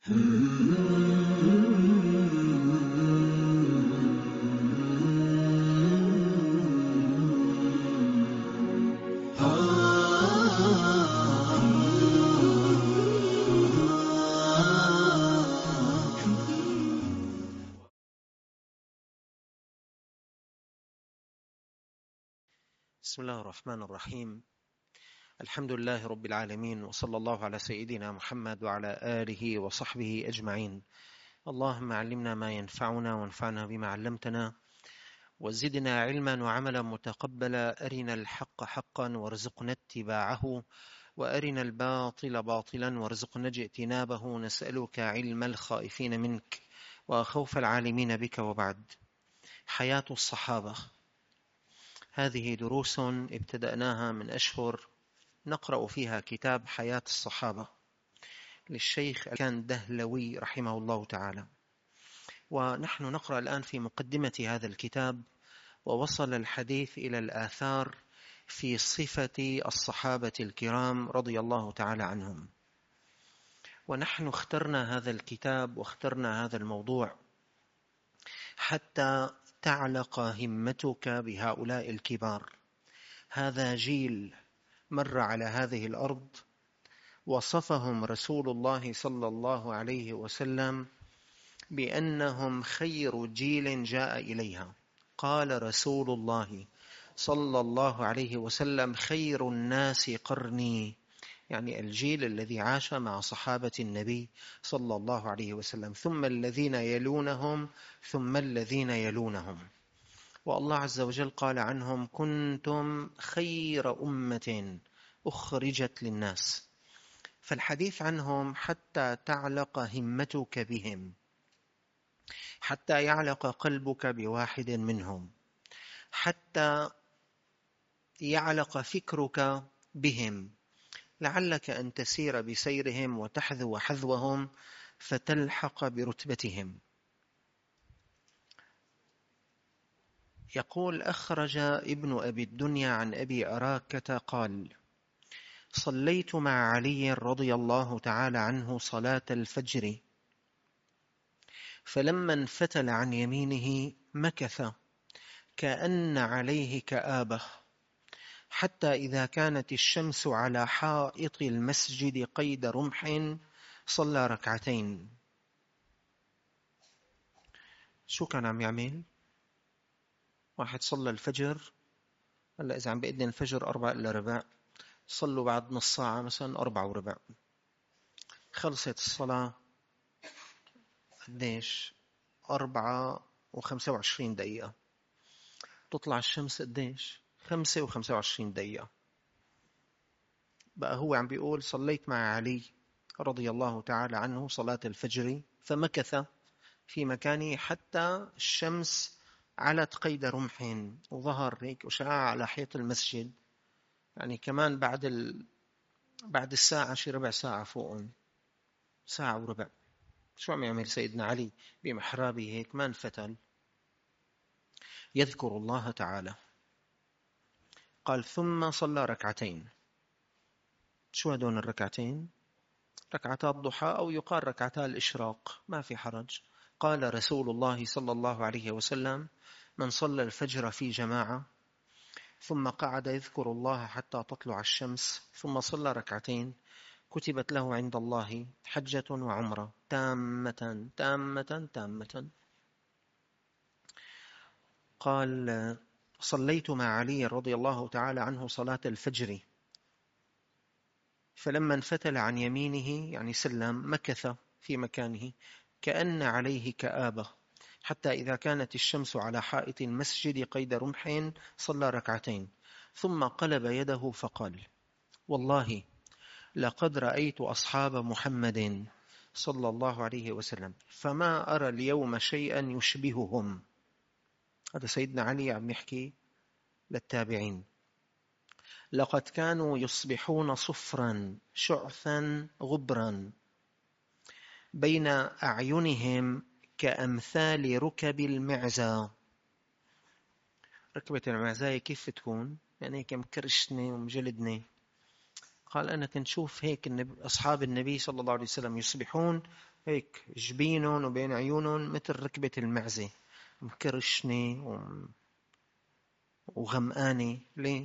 بسم الله الرحمن الرحيم. الحمد لله رب العالمين، وصلى الله على سيدنا محمد وعلى آله وصحبه أجمعين. اللهم علمنا ما ينفعنا وانفعنا بما علمتنا، وزدنا علما وعملا متقبلا. أرنا الحق حقا وارزقنا اتباعه، وأرنا الباطل باطلا وارزقنا اجتنابه. نسألك علم الخائفين منك وخوف العالمين بك. وبعد. حياة الصحابة، هذه دروس ابتدأناها من أشهر نقرأ فيها كتاب حياة الصحابة للشيخ كان دهلوي رحمه الله تعالى، ونحن نقرأ الآن في مقدمة هذا الكتاب، ووصل الحديث إلى الآثار في صفة الصحابة الكرام رضي الله تعالى عنهم. ونحن اخترنا هذا الكتاب واخترنا هذا الموضوع حتى تعلق همتك بهؤلاء الكبار. هذا جيل مر على هذه الأرض، وصفهم رسول الله صلى الله عليه وسلم بأنهم خير جيل جاء إليها. قال رسول الله صلى الله عليه وسلم: خير الناس قرني، يعني الجيل الذي عاش مع صحابة النبي صلى الله عليه وسلم، ثم الذين يلونهم ثم الذين يلونهم. والله عز وجل قال عنهم: كنتم خير أمة أخرجت للناس. فالحديث عنهم حتى تعلق همتك بهم، حتى يعلق قلبك بواحد منهم، حتى يعلق فكرك بهم، لعلك أن تسير بسيرهم وتحذو حذوهم فتلحق برتبتهم. يقول: أخرج ابن أبي الدنيا عن أبي أراكة قال: صليت مع علي رضي الله تعالى عنه صلاة الفجر، فلما انفتل عن يمينه مكث كأن عليه كآبة، حتى إذا كانت الشمس على حائط المسجد قيد رمح صلى ركعتين. شو كان عم يعمل؟ واحد صلى الفجر، هلا إذا عم بإذن الفجر 4:15، صلوا بعد نص ساعة مثلا 4:15، خلصت الصلاة قديش؟ 4:25. تطلع الشمس قديش؟ 5:25. بقى هو عم بيقول: صليت مع علي رضي الله تعالى عنه صلاة الفجر، فمكث في مكانه حتى الشمس علت قيد رمح وظهر هيك وشاع على حيط المسجد، يعني كمان بعد الساعة شي ربع ساعة فوقهم، ساعة وربع. شو عم يعمل سيدنا علي بمحرابه هيك؟ ما انفتل، يذكر الله تعالى. قال: ثم صلى ركعتين. شو هدول الركعتين؟ ركعتا الضحى، أو يقال ركعتا الإشراق، ما في حرج. قال رسول الله صلى الله عليه وسلم: من صلى الفجر في جماعة ثم قعد يذكر الله حتى تطلع الشمس ثم صلى ركعتين، كتبت له عند الله حجة وعمرة تامة تامة تامة. قال: صليت مع علي رضي الله تعالى عنه صلاة الفجر، فلما انفتل عن يمينه يعني سلم، مكث في مكانه كأن عليه كآبة، حتى إذا كانت الشمس على حائط المسجد قيد رمح صلى ركعتين، ثم قلب يده فقال: والله لقد رأيت أصحاب محمد صلى الله عليه وسلم فما أرى اليوم شيئا يشبههم. هذا سيدنا علي عم يحكي للتابعين. لقد كانوا يصبحون صفرا شعثا غبرا، بين أعينهم كأمثال ركب المعزى. ركبة المعزاية كيف تكون؟ يعني هيك مكرشنة ومجلدنة. قال أنا كنت شوف هيك أصحاب النبي صلى الله عليه وسلم يصبحون هيك جبينهم وبين عيونهم مثل ركبة المعزة، مكرشنة وغمقانة. ليه؟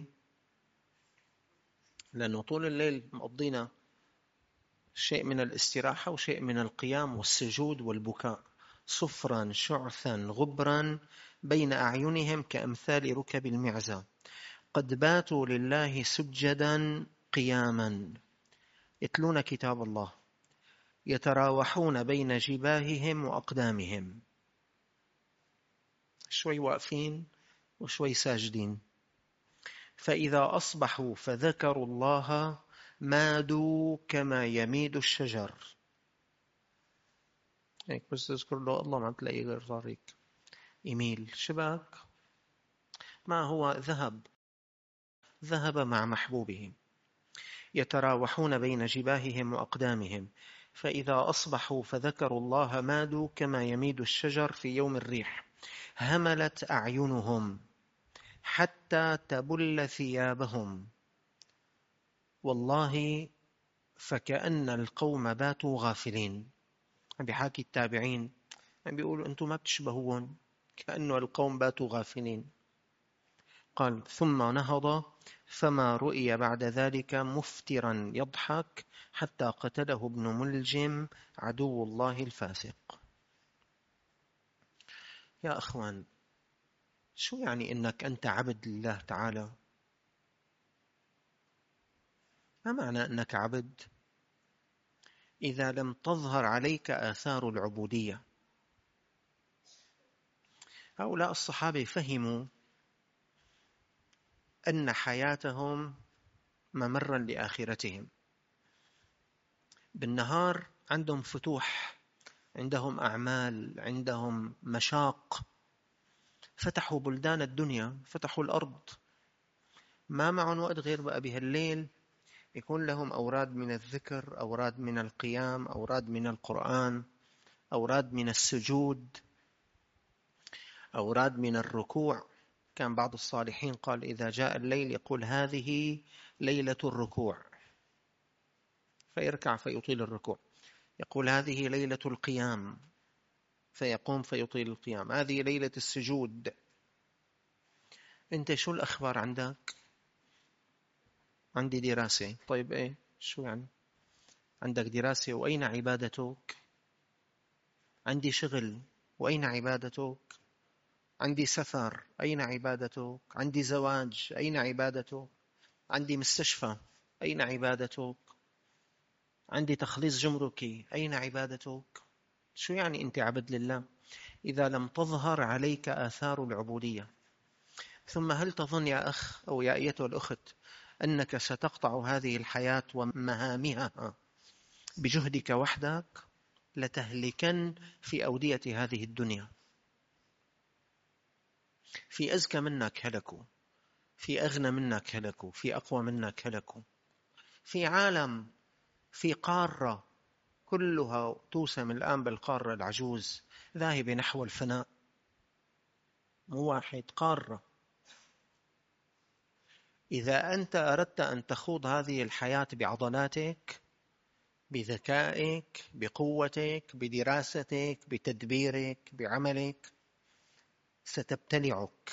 لأنه طول الليل مقضينا شيء من الاستراحة وشيء من القيام والسجود والبكاء، صفرا شعثا غبرا بين أعينهم كأمثال ركب المعزة، قد باتوا لله سجدا قياما يتلون كتاب الله، يتراوحون بين جباههم وأقدامهم، شوي واقفين وشوي ساجدين. فإذا أصبحوا فذكروا الله مادوا كما يميد الشجر. هيك بس تذكر له الله ما تلاقي غير طريق يميل شباك، ما هو ذهب مع محبوبه. يتراوحون بين جباههم وأقدامهم، فإذا أصبحوا فذكروا الله مادوا كما يميد الشجر في يوم الريح، هملت أعينهم حتى تبل ثيابهم، والله فكأن القوم باتوا غافلين. عم بيحاكي التابعين، عم بيقولوا أنتم ما بتشبهون، كأنه القوم باتوا غافلين. قال ثم نهض فما رؤي بعد ذلك مفترا يضحك حتى قتله ابن ملجم عدو الله الفاسق. يا أخوان، شو يعني إنك أنت عبد لله تعالى؟ ما معنى أنك عبد إذا لم تظهر عليك آثار العبودية؟ هؤلاء الصحابة فهموا أن حياتهم ممرا لآخرتهم. بالنهار عندهم فتوح، عندهم أعمال، عندهم مشاق، فتحوا بلدان الدنيا، فتحوا الأرض، ما معهم وقت غير بقى بهالليل يكون لهم أوراد من الذكر، أوراد من القيام، أوراد من القرآن، أوراد من السجود، أوراد من الركوع. كان بعض الصالحين قال إذا جاء الليل يقول هذه ليلة الركوع، فيركع فيطيل الركوع. يقول هذه ليلة القيام، فيقوم فيطيل القيام. هذه ليلة السجود. أنت شو الأخبار عندك؟ عندي دراسة. طيب إيه؟ شو يعني؟ عندك دراسة وأين عبادتك؟ عندي شغل وأين عبادتك؟ عندي سفر أين عبادتك؟ عندي زواج أين عبادتك؟ عندي مستشفى أين عبادتك؟ عندي تخليص جمركي أين عبادتك؟ شو يعني أنت عبد لله إذا لم تظهر عليك آثار العبودية؟ ثم هل تظن يا أخ أو يا أيتها الأخت أنك ستقطع هذه الحياة ومهامها بجهدك وحدك؟ لتهلكن في أودية هذه الدنيا. في أزكى منك هلكوا، في أغنى منك هلكوا، في أقوى منك هلكوا، في عالم، في قارة كلها توسم الآن بالقارة العجوز ذاهبة نحو الفناء، مو واحد، قارة. إذا أنت أردت أن تخوض هذه الحياة بعضلاتك، بذكائك، بقوتك، بدراستك، بتدبيرك، بعملك، ستبتلعك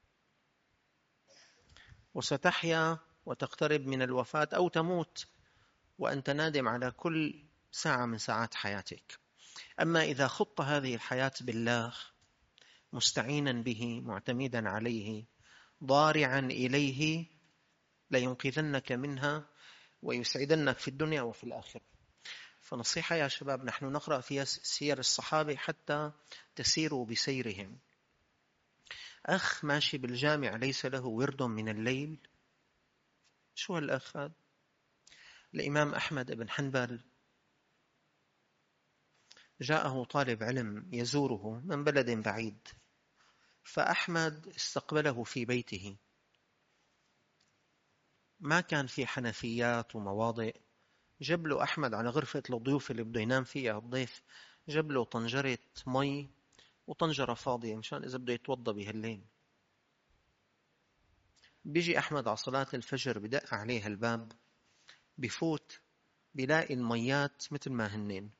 وستحيا وتقترب من الوفاة أو تموت وأنت نادم على كل ساعة من ساعات حياتك. أما إذا خضت هذه الحياة بالله، مستعينا به، معتمدا عليه، ضارعا إليه، لينقذنك منها ويسعدنك في الدنيا وفي الآخرة. فنصيحة يا شباب، نحن نقرأ في سير الصحابة حتى تسيروا بسيرهم. أخ ماشي بالجامع ليس له ورد من الليل، شو هالأخ هذا؟ الإمام أحمد بن حنبل جاءه طالب علم يزوره من بلد بعيد، فأحمد استقبله في بيته. ما كان في حنفيات ومواضع، جاب له أحمد على غرفة الضيوف اللي بده ينام فيها الضيف، جاب له طنجرة مي وطنجرة فاضية مشان إذا بده يتوضى بهالليل. بيجي أحمد على صلاة الفجر بدق عليه الباب، بفوت بلاقي الميات مثل ما هنين.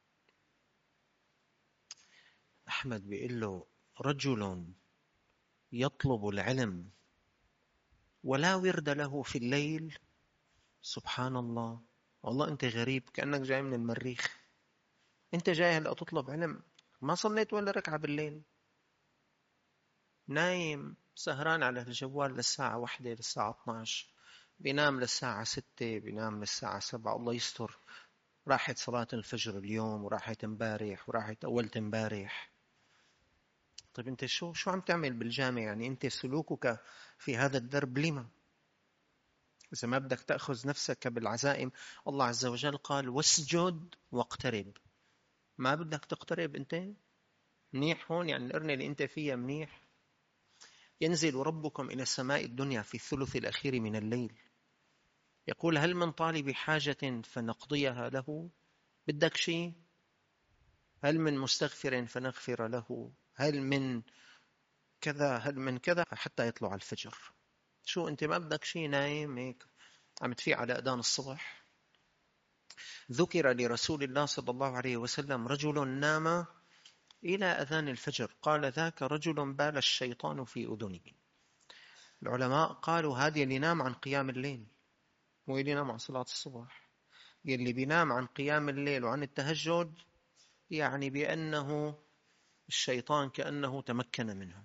أحمد بيقول له: رجل يطلب العلم ولا ورد له في الليل. سبحان الله، والله أنت غريب، كأنك جاي من المريخ. أنت جاي هلأ تطلب علم، ما صليت ولا ركعة بالليل، نايم سهران على الجوال للساعة 1 للساعة 12، بينام للساعة 6، بينام للساعة 7. الله يستر، راحت صلاة الفجر اليوم، وراحت امبارح، وراحت أولت امبارح. طيب أنت شو عم تعمل بالجامع؟ يعني أنت سلوكك في هذا الدرب لما؟ إذا ما بدك تأخذ نفسك بالعزائم، الله عز وجل قال: واسجد واقترب. ما بدك تقترب أنت؟ منيح هون، يعني القرنة اللي أنت فيها منيح. ينزل ربكم إلى السماء الدنيا في الثلث الأخير من الليل، يقول: هل من طالب حاجة فنقضيها له؟ بدك شيء؟ هل من مستغفر فنغفر له؟ هل من كذا، هل من كذا، حتى يطلع الفجر. شو أنت ما بدك شيء، نايم هيك عم تفيق على أذان الصبح؟ ذكر لرسول الله صلى الله عليه وسلم رجل نام إلى أذان الفجر، قال: ذاك رجل بال الشيطان في أذنه. العلماء قالوا هذا اللي نام عن قيام الليل، مو اللي نام عن صلاة الصبح. اللي بينام عن قيام الليل وعن التهجد يعني بأنه الشيطان كأنه تمكن منه.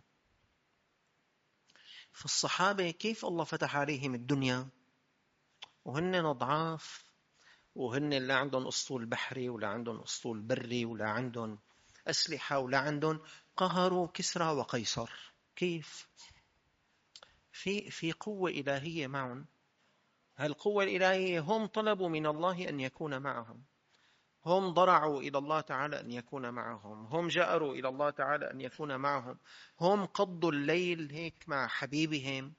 فالصحابة كيف الله فتح عليهم الدنيا وهن ضعاف، وهن لا عندهم أسطول بحري ولا عندهم أسطول بري ولا عندهم أسلحة ولا عندهم، قهروا كسرى وقيصر. كيف؟ في قوة إلهية معهم. هالقوة الإلهية هم طلبوا من الله أن يكون معهم، هم ضرعوا إلى الله تعالى أن يكون معهم، هم جأروا إلى الله تعالى أن يكون معهم، هم قضوا الليل هيك مع حبيبهم.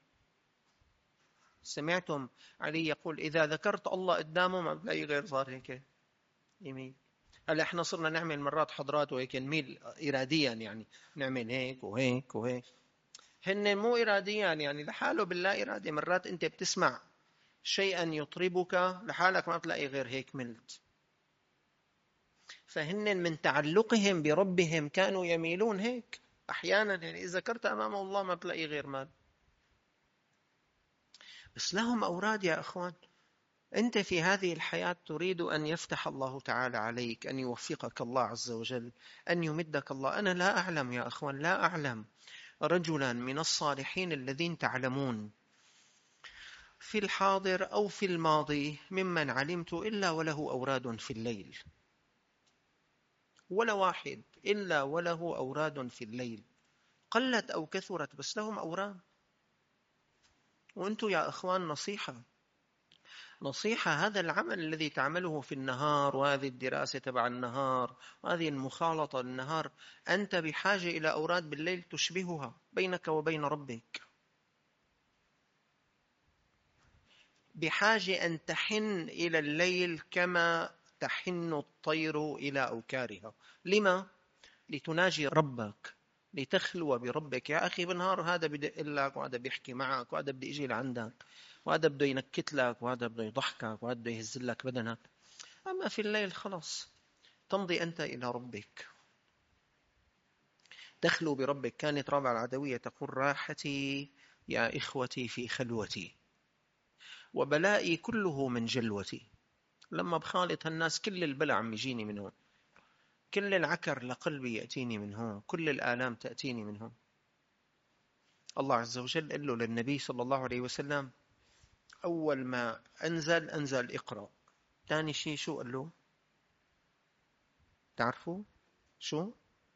سمعتم علي يقول: إذا ذكرت الله قدامه ما بلاقي غير صار هيك يميل. هلا احنا صرنا نعمل مرات حضرات وهيك نميل إراديا، يعني نعمل هيك وهيك وهيك. هن مو إراديا، يعني لحاله باللا إرادة. مرات أنت بتسمع شيئا يطربك لحالك ما بتلاقي غير هيك ملت. فهن من تعلقهم بربهم كانوا يميلون هيك أحيانا، يعني إذا ذكرت أمام الله ما بتلاقي غير مال. بس لهم أوراد يا أخوان. أنت في هذه الحياة تريد أن يفتح الله تعالى عليك، أن يوفقك الله عز وجل، أن يمدك الله. أنا لا أعلم يا أخوان، لا أعلم رجلا من الصالحين الذين تعلمون في الحاضر أو في الماضي ممن علمت إلا وله أوراد في الليل، ولا واحد إلا وله أوراد في الليل، قلت أو كثرت بس لهم أوراد. وأنتم يا أخوان نصيحة، هذا العمل الذي تعمله في النهار، وهذه الدراسة تبع النهار، وهذه المخالطة النهار، أنت بحاجة إلى أوراد بالليل تشبهها بينك وبين ربك، بحاجة أن تحن إلى الليل كما تحن الطير إلى أوكارها. لما؟ لتناجي ربك، لتخلو بربك. يا أخي بالنهار هذا بدق لك، وهذا بيحكي معك، وهذا بده يجي لعندك، وهذا بده ينكت لك، وهذا بده يضحكك، وهذا بده يهز لك بدنك. أما في الليل خلاص تمضي أنت إلى ربك، تخلو بربك. كانت رابعة العدوية تقول: راحتي يا إخوتي في خلوتي، وبلائي كله من جلوتي. لما بخالط الناس كل البلع عم يجيني من هون، كل العكر لقلبي يأتيني من هون، كل الآلام تأتيني من هون. الله عز وجل قال له للنبي صلى الله عليه وسلم أول ما أنزل اقرأ. ثاني شيء شو قال له؟ تعرفوا شو؟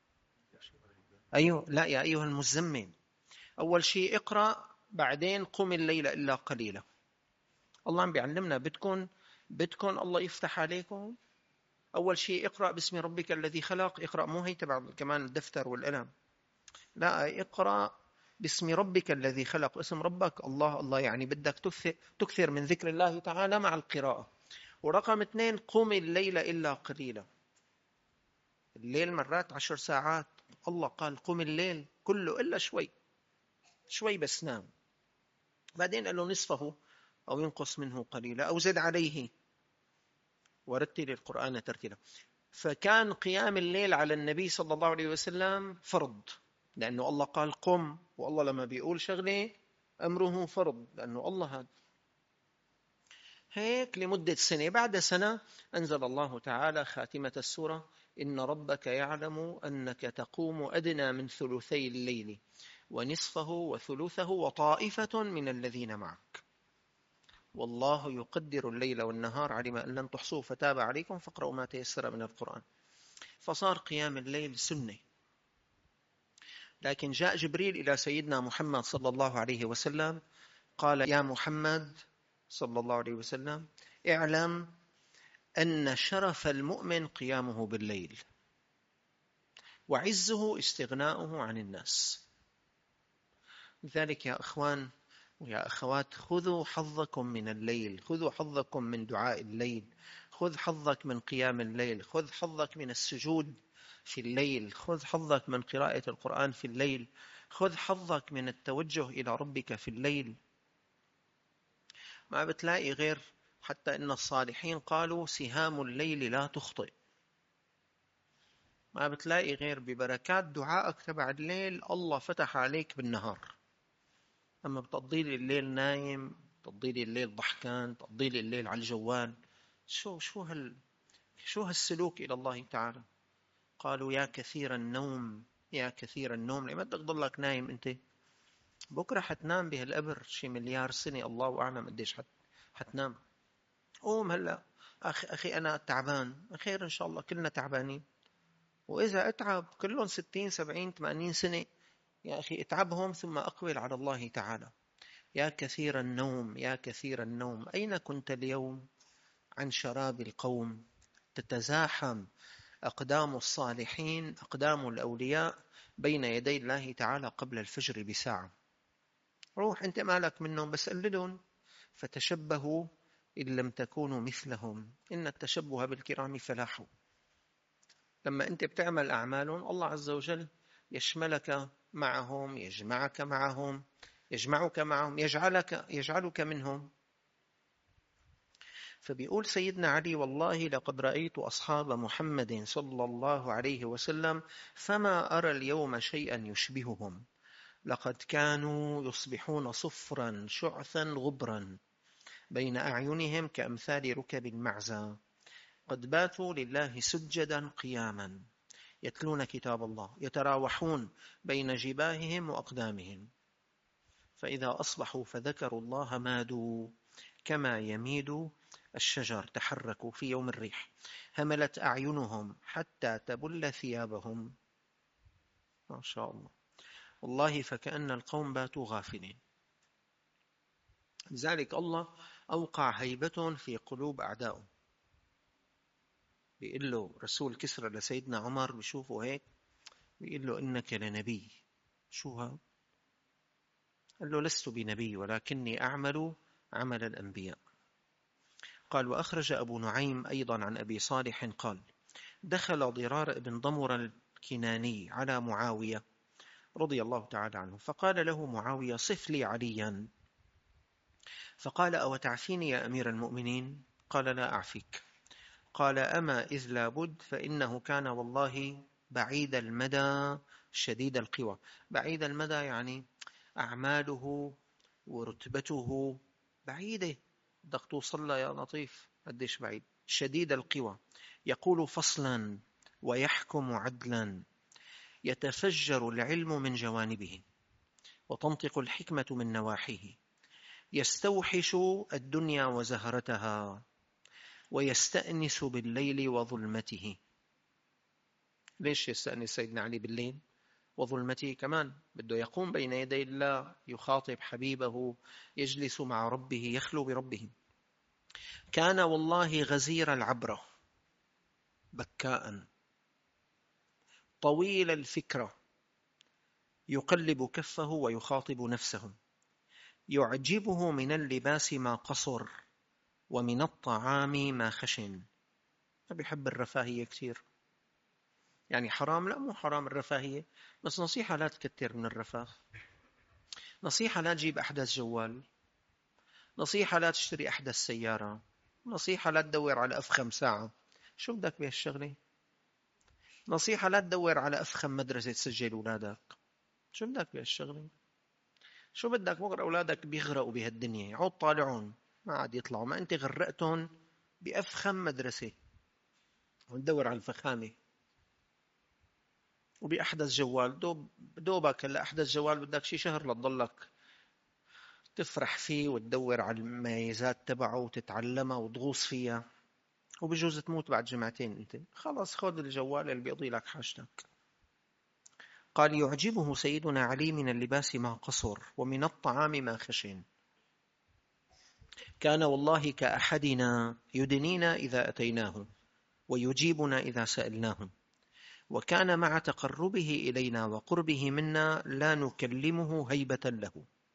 أيوه، لا، يا أيها المزمل. أول شيء اقرأ، بعدين قم الليل إلا قليلا. الله عم بيعلمنا، بدكن الله يفتح عليكم. أول شيء اقرأ باسم ربك الذي خلق. اقرأ مو هي تبع كمان الدفتر والقلم، لا، اقرأ باسم ربك الذي خلق. اسم ربك الله. الله يعني بدك تكثر من ذكر الله تعالى مع القراءة. ورقم 2: قم الليل إلا قليلا. الليل مرات 10 ساعات، الله قال قم الليل كله إلا شوي بس نام. بعدين قال له نصفه أو ينقص منه قليلا أو زد عليه، ورتل القرآن ترتيلا. فكان قيام الليل على النبي صلى الله عليه وسلم فرض، لأنه الله قال قم، والله لما بيقول شغلة أمره فرض، لأنه الله هذا. هيك لمدة سنة. بعد سنة أنزل الله تعالى خاتمة السورة: إن ربك يعلم أنك تقوم أدنى من ثلثي الليل ونصفه وثلثه وطائفة من الذين معك والله يقدر الليل والنهار علم أن لن تحصوه فتاب عليكم فاقرأوا ما تيسر من القرآن. فصار قيام الليل سنة. لكن جاء جبريل إلى سيدنا محمد صلى الله عليه وسلم قال: يا محمد صلى الله عليه وسلم، اعلم أن شرف المؤمن قيامه بالليل، وعزه استغناؤه عن الناس. لذلك يا أخوان ويا أخوات، خذوا حظكم من الليل، خذوا حظكم من دعاء الليل، خذ حظك من قيام الليل، خذ حظك من السجود في الليل، خذ حظك من قراءة القرآن في الليل، خذ حظك من التوجه إلى ربك في الليل. ما بتلاقي غير، حتى إن الصالحين قالوا: سهام الليل لا تخطئ. ما بتلاقي غير ببركات دعائك تبع الليل الله فتح عليك بالنهار. أما بتقضي لي الليل نايم، تقضي لي الليل ضحكان، تقضي لي الليل على الجوال، شو هالسلوك إلى الله تعالى؟ قالوا: يا كثير النوم، يا كثير النوم. لما بدك تضلك نايم أنت؟ بكرة حتنام بهالقبر شي مليار سنة، الله أعلم قديش حتنام. قوم هلأ أخي أنا تعبان، خير إن شاء الله، كلنا تعبانين. وإذا أتعب كلهم 60 70 80 سنة، يا أخي اتعبهم ثم أقبل على الله تعالى. يا كثير النوم، يا كثير النوم، أين كنت اليوم عن شراب القوم؟ تتزاحم أقدام الصالحين، أقدام الأولياء بين يدي الله تعالى قبل الفجر بساعة. روح أنت مالك منهم، بس قلدهم. فتشبهوا إن لم تكونوا مثلهم إن التشبه بالكرام فلاح. لما أنت بتعمل أعمالهم، الله عز وجل يشملك معهم، يجمعك معهم، يجمعك معهم، يجعلك منهم. فبيقول سيدنا علي: والله لقد رأيت أصحاب محمد صلى الله عليه وسلم فما أرى اليوم شيئا يشبههم، لقد كانوا يصبحون صفرا شعثا غبرا بين أعينهم كأمثال ركب المعزى، قد باتوا لله سجدا قياما يتلون كتاب الله، يتراوحون بين جباههم وأقدامهم، فإذا أصبحوا فذكروا الله مادوا كما يميد الشجر، تحركوا في يوم الريح، هملت أعينهم حتى تبل ثيابهم. ما شاء الله، والله فكأن القوم باتوا غافلين. لذلك الله أوقع هيبة في قلوب أعدائه. بيقول له رسول كسرى لسيدنا عمر، بيشوفه هيك بيقول له: إنك لنبي. شو هذا؟ قال له: لست بنبي ولكني أعمل عمل الأنبياء. قال: وأخرج أبو نعيم أيضا عن أبي صالح قال: دخل ضرار بن ضمر الكناني على معاوية رضي الله تعالى عنه، فقال له معاوية: صف لي عليا. فقال: أو تعفيني يا أمير المؤمنين؟ قال: لا أعفيك. قال: أما إذ لا بد، فإنه كان والله بعيد المدى شديد القوى. بعيد المدى يعني أعماله ورتبته بعيدة، بدك توصل له يا لطيف قديش بعيد. شديد القوى، يقول فصلا ويحكم عدلا، يتفجر العلم من جوانبه وتنطق الحكمة من نواحيه، يستوحش الدنيا وزهرتها ويستأنس بالليل وظلمته. ليش يستأنس سيدنا علي بالليل وظلمته؟ كمان بده يقوم بين يدي الله، يخاطب حبيبه، يجلس مع ربه، يخلو بربه. كان والله غزير العبرة، بكاء طويل الفكرة، يقلب كفه ويخاطب نفسه، يعجبه من اللباس ما قصر ومن الطعام ما خشن. بيحب الرفاهية كثير. يعني حرام؟ لا، مو حرام الرفاهية، بس نصيحة لا تكتر من الرفاه. نصيحة لا تجيب أحدث جوال. نصيحة لا تشتري أحدث سيارة، نصيحة لا تدور على أفخم ساعة. شو بدك بهالشغلة؟ نصيحة لا تدور على أفخم مدرسة تسجل أولادك. شو بدك بهالشغلة؟ شو بدك بكرة أولادك بيغرقوا بهالدنيا، عود طالعون ما عاد يطلعوا، ما أنت غرقتهم بأفخم مدرسة وندور على الفخامة وبأحدث جوال. دوبك هلا أحدث جوال بدك شي شهر لتضلك تفرح فيه وتدور على المميزات تبعه وتتعلمها وتغوص فيها، وبجوز تموت بعد جمعتين. أنت خلص خذ الجوال اللي بيقضي لك حاجتك. قال يعجبه سيدنا علي من اللباس ما قصر ومن الطعام ما خشن، كان والله كأحدنا يدنينا إذا أتيناه ويجيبنا إذا سألناه، وكان مع تقربه إلينا وقربه منا لا نكلمه هيبة له.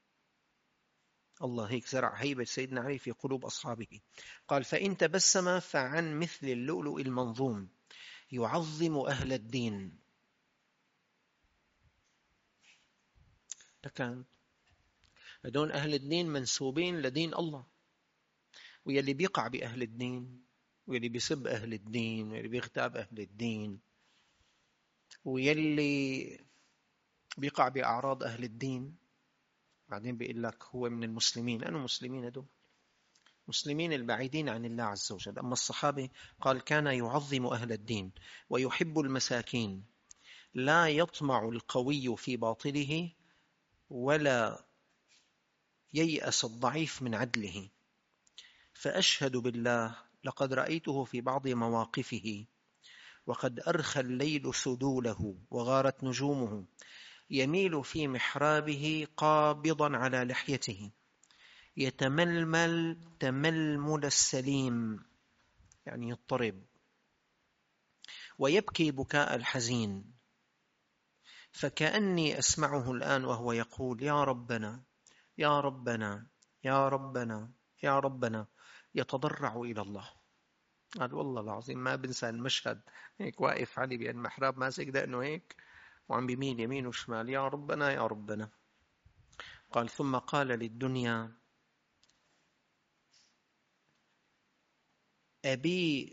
الله هيك زرع هيبة سيدنا علي في قلوب أصحابه. قال فإن تبسم فعن مثل اللؤلؤ المنظوم يعظم أهل الدين. لكن هدول أهل الدين منسوبين لدين الله، ويلي بيقع بأهل الدين ويلي بيسب أهل الدين ويلي بيغتاب أهل الدين ويلي بيقع بأعراض أهل الدين بعدين بيقول لك هو من المسلمين. أنو مسلمين هدول؟ مسلمين البعيدين عن الله عز وجل. أما الصحابة قال كان يعظم أهل الدين ويحب المساكين، لا يطمع القوي في باطله ولا ييأس الضعيف من عدله. فأشهد بالله لقد رأيته في بعض مواقفه وقد أرخى الليل سدوله وغارت نجومه يميل في محرابه قابضا على لحيته يتململ تململ السليم، يعني يضطرب، ويبكي بكاء الحزين، فكأني أسمعه الآن وهو يقول يا ربنا يا ربنا يا ربنا يا ربنا، يتضرع إلى الله. قال والله العظيم ما بنسى المشهد، هيك واقف علي بالمحراب ماسك دقنه هيك وعم بيميل يمين وشمال يا ربنا يا ربنا. قال ثم قال للدنيا أبي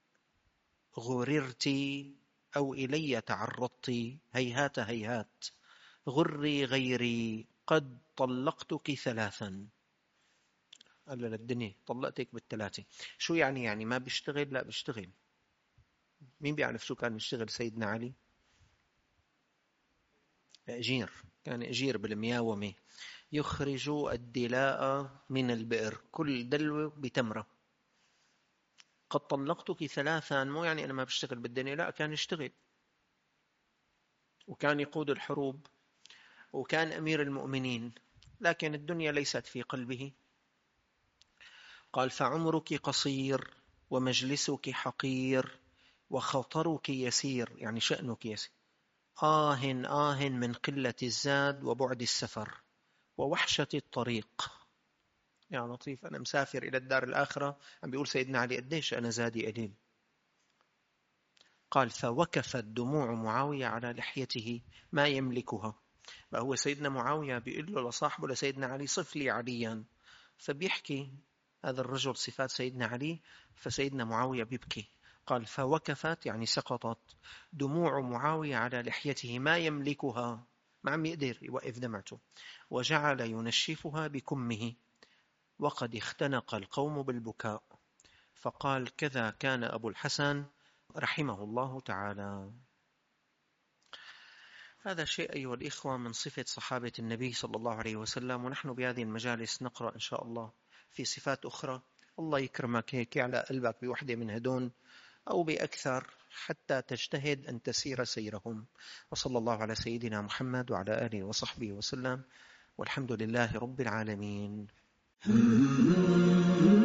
غررت أو إلي تعرضت، هيهات هيهات غري غيري قد طلقتك ثلاثا. قال للدنيا طلقتك بالثلاثة. شو يعني؟ يعني ما بيشتغل؟ لا بيشتغل. مين بيعرف شو كان يشتغل سيدنا علي؟ أجير، كان أجير بالمياومة، يخرج الدلاء من البئر، كل دلو بتمرة. قد طلقتك ثلاثا مو يعني أنا ما بشتغل بالدنيا، لا كان يشتغل وكان يقود الحروب وكان أمير المؤمنين، لكن الدنيا ليست في قلبه. قال فعمرك قصير ومجلسك حقير وخطرك يسير، يعني شأنك يسير. آه من قلة الزاد وبعد السفر ووحشة الطريق. يا لطيف، أنا مسافر إلى الدار الآخرة. عم بيقول سيدنا علي قديش أنا زادي قليل. قال فوكفت دموع معاوية على لحيته ما يملكها. فهو سيدنا معاوية بيقول له لصاحبه لسيدنا علي صف لي عليا، فبيحكي هذا الرجل صفات سيدنا علي، فسيدنا معاوية بيبكي. قال فوكفت يعني سقطت دموع معاوية على لحيته ما يملكها، ما عم يقدر يوقف دمعته، وجعل ينشفها بكمه وقد اختنق القوم بالبكاء. فقال كذا كان أبو الحسن رحمه الله تعالى. هذا شيء أيها الإخوة من صفة صحابة النبي صلى الله عليه وسلم، ونحن بهذه المجالس نقرأ إن شاء الله في صفات أخرى. الله يكرمك هيك على قلبك بوحدة من هدون أو بأكثر حتى تجتهد أن تسير سيرهم. وصلى الله على سيدنا محمد وعلى آله وصحبه وسلم، والحمد لله رب العالمين.